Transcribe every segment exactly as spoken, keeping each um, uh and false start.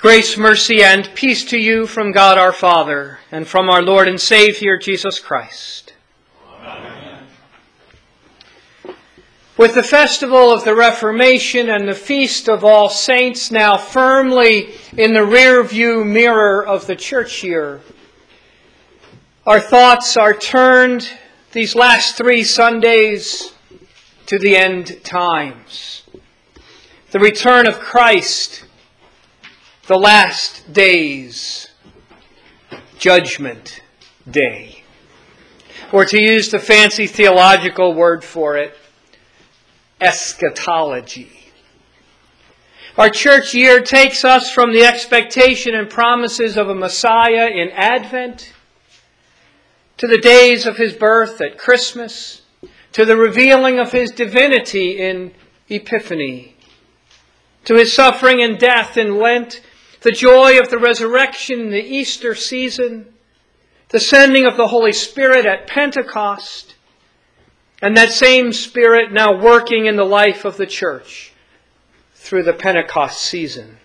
Grace, mercy, and peace to you from God our Father and from our Lord and Savior, Jesus Christ. Amen. With the festival of the Reformation and the Feast of All Saints now firmly in the rear-view mirror of the church year, our thoughts are turned these last three Sundays to the end times. The return of Christ, the last days, Judgment Day. Or to use the fancy theological word for it, eschatology. Our church year takes us from the expectation and promises of a Messiah in Advent to the days of his birth at Christmas, to the revealing of his divinity in Epiphany, to his suffering and death in Lent, the joy of the resurrection in the Easter season, the sending of the Holy Spirit at Pentecost, and that same Spirit now working in the life of the church through the Pentecost season.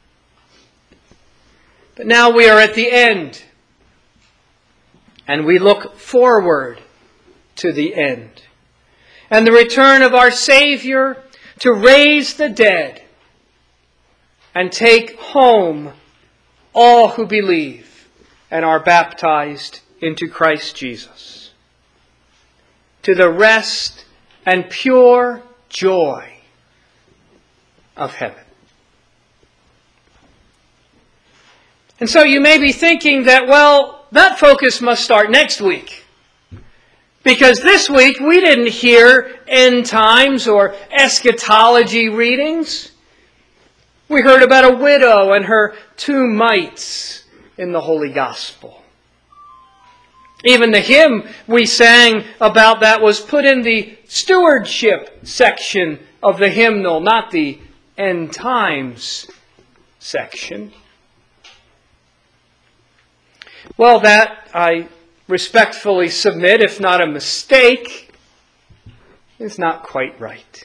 But now we are at the end, and we look forward to the end, and the return of our Savior to raise the dead and take home all who believe and are baptized into Christ Jesus, to the rest and pure joy of heaven. And so you may be thinking that, well, that focus must start next week, because this week we didn't hear end times or eschatology readings. We heard about a widow and her two mites in the Holy Gospel. Even the hymn we sang about that was put in the stewardship section of the hymnal, not the end times section. Well, that, I respectfully submit, if not a mistake, is not quite right.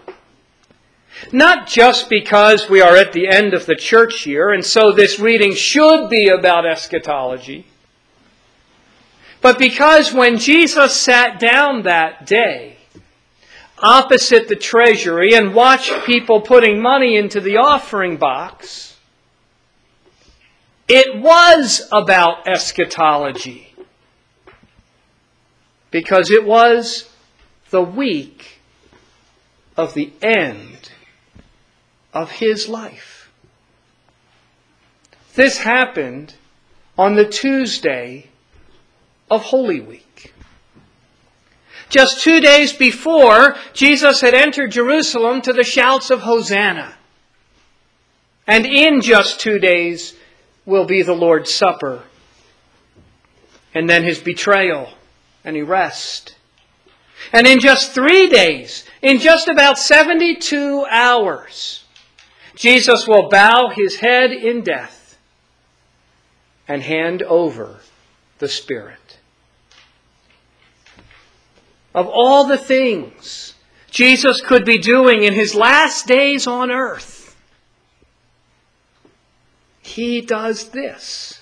Not just because we are at the end of the church year, and so this reading should be about eschatology, but because when Jesus sat down that day opposite the treasury and watched people putting money into the offering box, it was about eschatology, because it was the week of the end of his life. This happened on the Tuesday of Holy Week. Just two days before, Jesus had entered Jerusalem to the shouts of Hosanna. And in just two days will be the Lord's Supper, and then his betrayal and arrest. And in just three days, in just about seventy-two hours, Jesus will bow his head in death and hand over the Spirit. Of all the things Jesus could be doing in his last days on earth, he does this.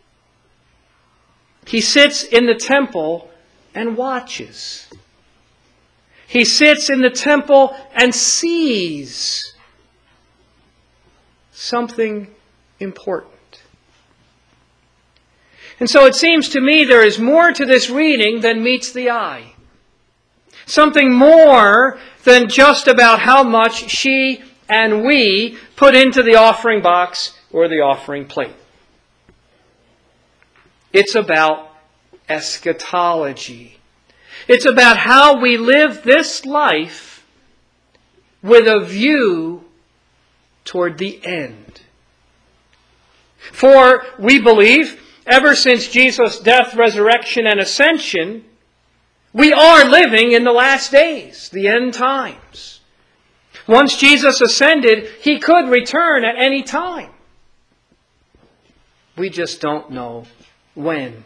He sits in the temple and watches. He sits in the temple and sees something important. And so it seems to me there is more to this reading than meets the eye. Something more than just about how much she and we put into the offering box or the offering plate. It's about eschatology. It's about how we live this life with a view toward the end. For we believe, ever since Jesus' death, resurrection, and ascension, we are living in the last days, the end times. Once Jesus ascended, he could return at any time. We just don't know when.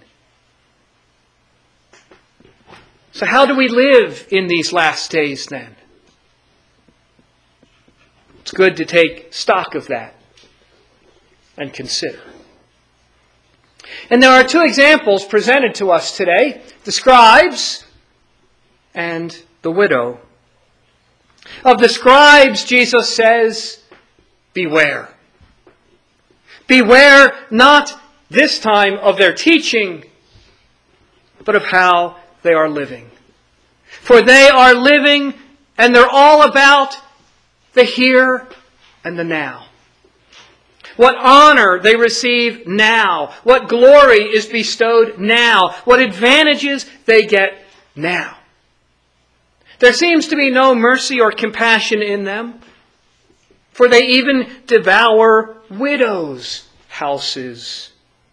So how do we live in these last days then? It's good to take stock of that. and consider. And there are two examples presented to us today, the scribes and the widow. Of the scribes, Jesus says, beware. Beware not this time of their teaching, but of how they are living. For they are living, and they're all about the here and the now. What honor they receive now. What glory is bestowed now. What advantages they get now. There seems to be no mercy or compassion in them, for they even devour widows' houses.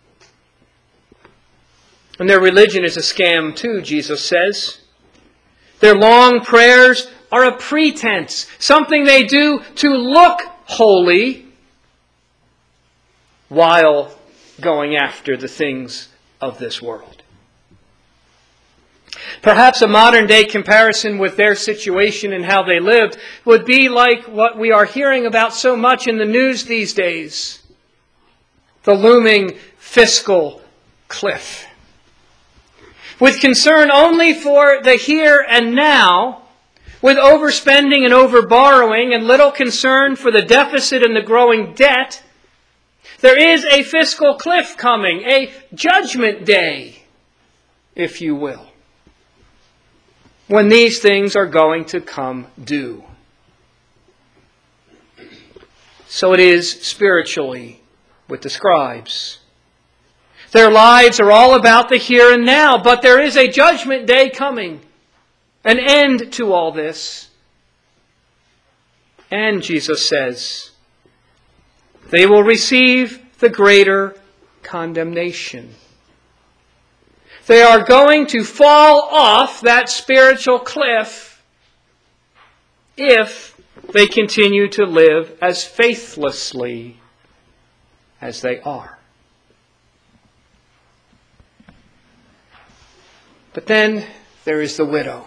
And their religion is a scam too, Jesus says. Their long prayers are a pretense, something they do to look holy while going after the things of this world. Perhaps a modern-day comparison with their situation and how they lived would be like what we are hearing about so much in the news these days. The looming fiscal cliff. With concern only for the here and now, with overspending and overborrowing and little concern for the deficit and the growing debt, there is a fiscal cliff coming, a judgment day, if you will, when these things are going to come due. So it is spiritually with the scribes. Their lives are all about the here and now, but there is a judgment day coming, an end to all this. And Jesus says, they will receive the greater condemnation. They are going to fall off that spiritual cliff if they continue to live as faithlessly as they are. But then there is the widow.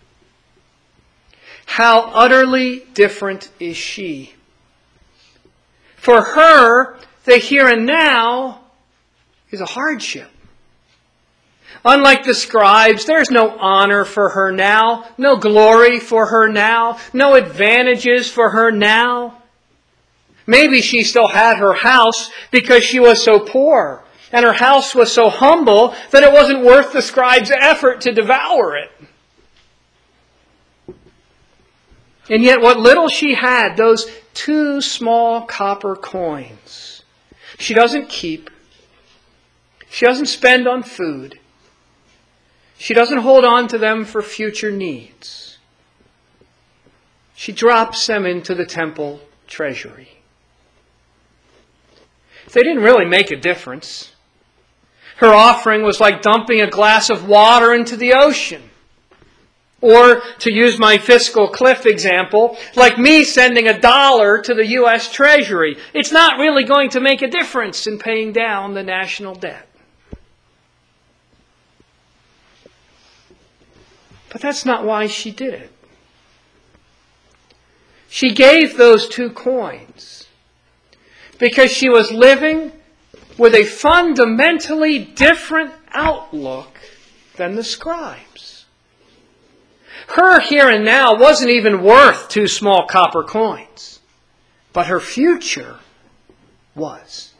How utterly different is she? For her, the here and now is a hardship. Unlike the scribes, there's no honor for her now, no glory for her now, no advantages for her now. Maybe she still had her house because she was so poor, and her house was so humble that it wasn't worth the scribe's effort to devour it. And yet what little she had, those two small copper coins, she doesn't keep. She doesn't spend on food. She doesn't hold on to them for future needs. She drops them into the temple treasury. They didn't really make a difference. Her offering was like dumping a glass of water into the ocean. Or, to use my fiscal cliff example, like me sending a dollar to the U S Treasury. It's not really going to make a difference in paying down the national debt. But that's not why she did it. She gave those two coins because she was living with a fundamentally different outlook than the scribes. Her here and now wasn't even worth two small copper coins, but her future was.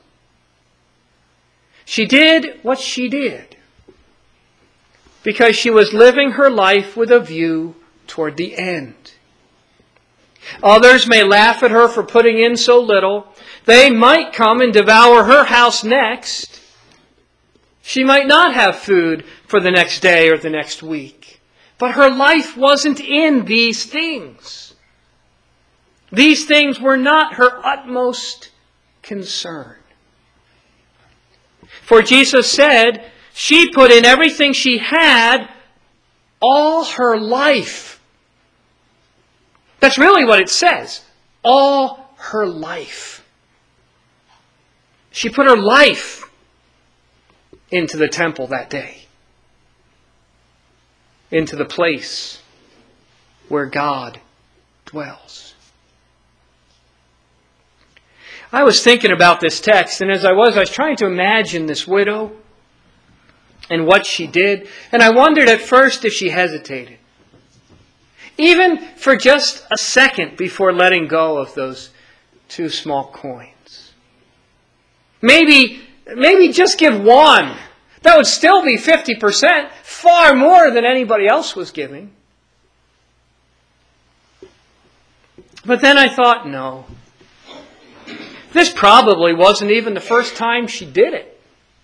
She did what she did because she was living her life with a view toward the end. Others may laugh at her for putting in so little. They might come and devour her house next. She might not have food for the next day or the next week. But her life wasn't in these things. These things were not her utmost concern. For Jesus said, she put in everything she had all her life. That's really what it says. All her life. She put her life into the temple that day. Into the place where God dwells. I was thinking about this text, and as I was, I was trying to imagine this widow and what she did. And I wondered at first if she hesitated, even for just a second before letting go of those two small coins. Maybe, maybe just give one. That would still be fifty percent, far more than anybody else was giving. But then I thought, no. This probably wasn't even the first time she did it.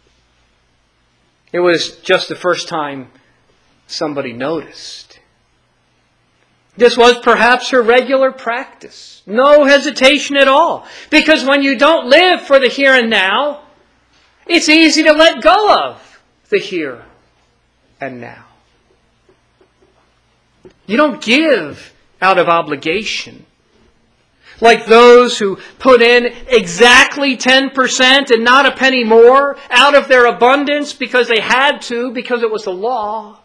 It was just the first time somebody noticed. This was perhaps her regular practice. No hesitation at all. Because when you don't live for the here and now, it's easy to let go of the here and now. You don't give out of obligation. Like those who put in exactly ten percent and not a penny more out of their abundance because they had to, because it was the law.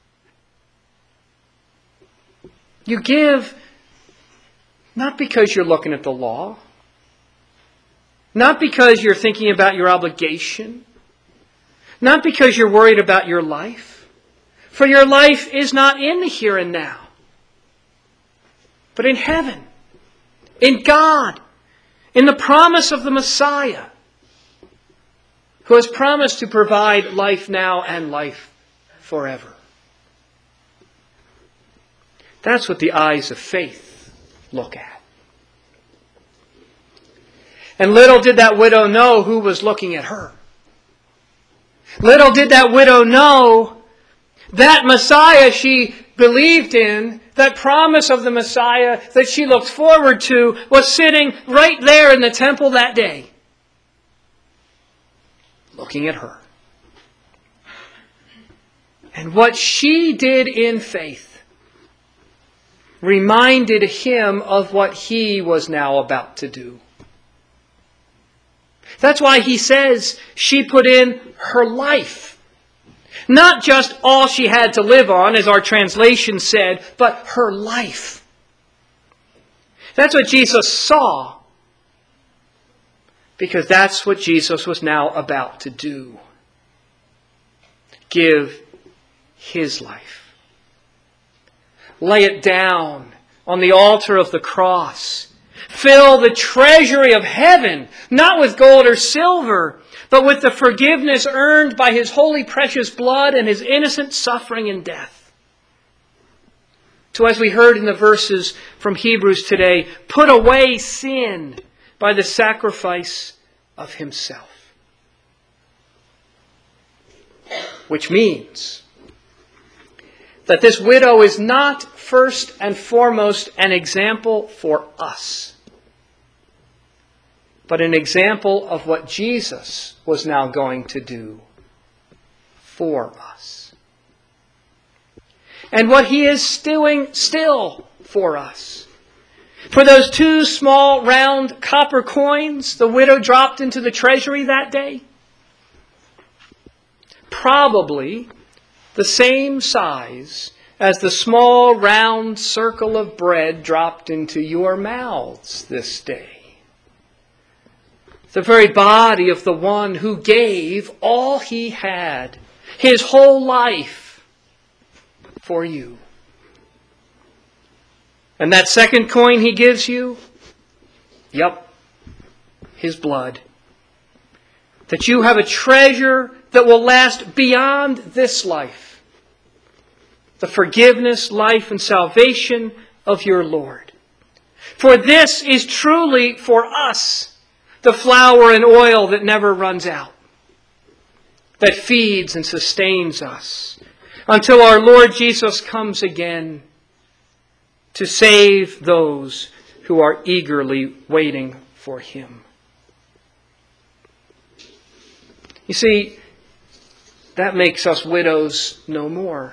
You give not because you're looking at the law, not because you're thinking about your obligation, not because you're worried about your life, for your life is not in the here and now, but in heaven. In God, in the promise of the Messiah, who has promised to provide life now and life forever. That's what the eyes of faith look at. And little did that widow know who was looking at her. Little did that widow know that Messiah she believed in, that promise of the Messiah that she looked forward to, was sitting right there in the temple that day, looking at her. And what she did in faith reminded him of what he was now about to do. That's why he says she put in her life. Not just all she had to live on, as our translation said, but her life. That's what Jesus saw, because that's what Jesus was now about to do. Give his life. Lay it down on the altar of the cross. Fill the treasury of heaven, not with gold or silver, but with the forgiveness earned by his holy precious blood and his innocent suffering and death. So as we heard in the verses from Hebrews today, put away sin by the sacrifice of himself. Which means that this widow is not first and foremost an example for us, but an example of what Jesus was now going to do for us. And what he is doing still for us. For those two small round copper coins the widow dropped into the treasury that day, probably the same size as the small round circle of bread dropped into your mouths this day. The very body of the one who gave all he had, his whole life, for you. And that second coin he gives you, yep, his blood. That you have a treasure that will last beyond this life. The forgiveness, life, and salvation of your Lord. For this is truly for us the flour and oil that never runs out, that feeds and sustains us until our Lord Jesus comes again to save those who are eagerly waiting for him. You see, that makes us widows no more.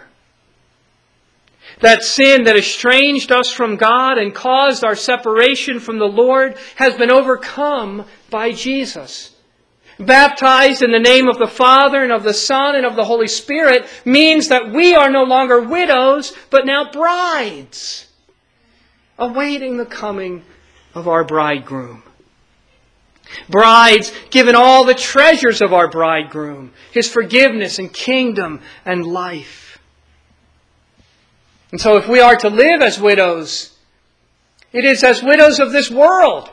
That sin that estranged us from God and caused our separation from the Lord has been overcome by Jesus. Baptized in the name of the Father and of the Son and of the Holy Spirit means that we are no longer widows, but now brides, awaiting the coming of our bridegroom. Brides given all the treasures of our bridegroom, his forgiveness and kingdom and life. And so if we are to live as widows, it is as widows of this world,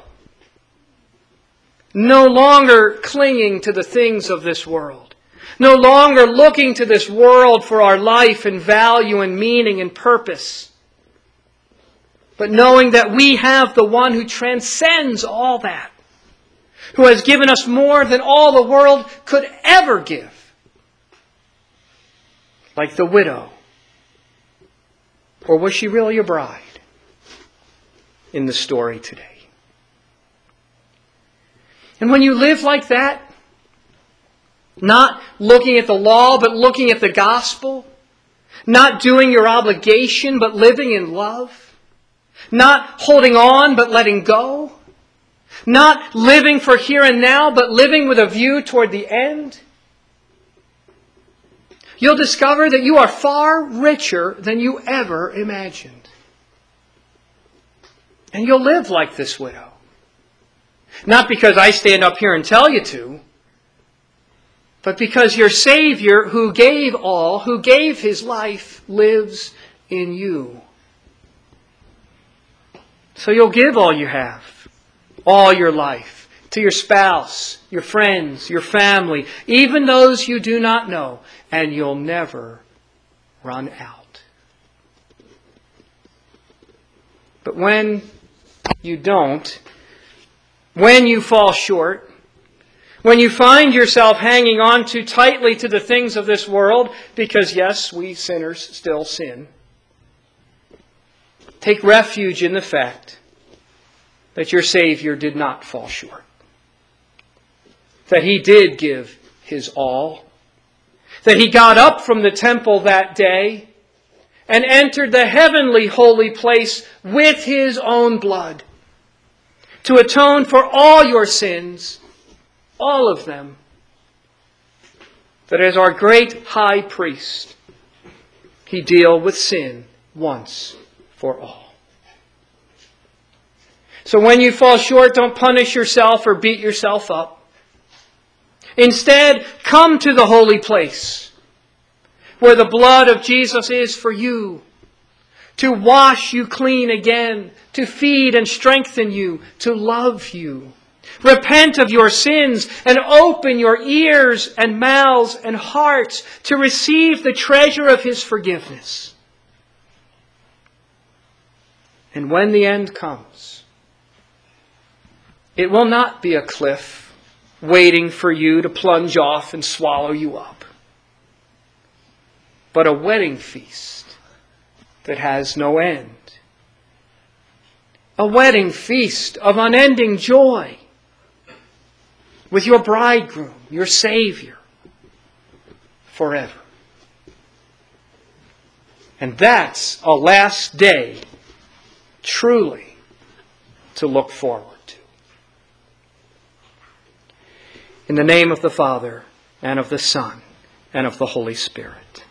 no longer clinging to the things of this world, no longer looking to this world for our life and value and meaning and purpose, but knowing that we have the one who transcends all that, who has given us more than all the world could ever give. Like the widow. Or was she really a bride in the story today? And when you live like that, not looking at the law, but looking at the gospel, not doing your obligation, but living in love, not holding on, but letting go, not living for here and now, but living with a view toward the end, you'll discover that you are far richer than you ever imagined. And you'll live like this widow. Not because I stand up here and tell you to, but because your Savior, who gave all, who gave his life, lives in you. So you'll give all you have, all your life, to your spouse, your friends, your family, even those you do not know, and you'll never run out. But when you don't, when you fall short, when you find yourself hanging on too tightly to the things of this world, because yes, we sinners still sin, take refuge in the fact that your Savior did not fall short. That he did give his all. That he got up from the temple that day and entered the heavenly holy place with his own blood to atone for all your sins, all of them. That as our great high priest, he deal with sin once for all. So when you fall short, don't punish yourself or beat yourself up. Instead, come to the holy place where the blood of Jesus is for you, to wash you clean again, to feed and strengthen you, to love you. Repent of your sins and open your ears and mouths and hearts to receive the treasure of his forgiveness. And when the end comes, it will not be a cliff waiting for you to plunge off and swallow you up, but a wedding feast that has no end. A wedding feast of unending joy with your bridegroom, your Savior, forever. And that's a last day truly to look forward to. In the name of the Father, and of the Son, and of the Holy Spirit.